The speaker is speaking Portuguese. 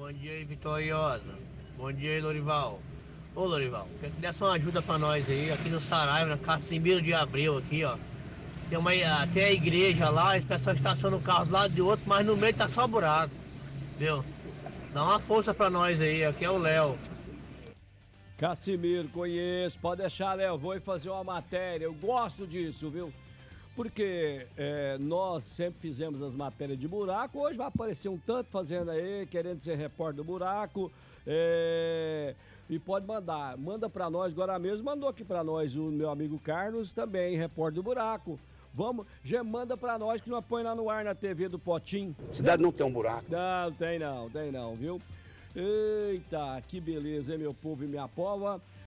Bom dia aí, Vitoriosa. Bom dia aí, Lorival. Ô, Lorival, quer que desse uma ajuda pra nós aí, aqui no Saraiva, na Cacimiro de Abreu, aqui, ó. Tem a igreja lá, as pessoas estacionam o carro do lado de outro, mas no meio tá só buraco, viu? Dá uma força pra nós aí, aqui é o Léo. Cassimiro, conheço. Pode deixar, Léo. Vou fazer uma matéria. Eu gosto disso, viu? Porque nós sempre fizemos as matérias de buraco. Hoje vai aparecer um tanto fazendo aí, querendo ser repórter do buraco. E pode mandar. Manda pra nós agora mesmo. Mandou aqui pra nós o meu amigo Carlos, também, repórter do buraco. Vamos, já manda pra nós que nós põe lá no ar na TV do Potim. Cidade não tem um buraco. Não, tem não, viu? Eita, que beleza, hein, meu povo e minha pova.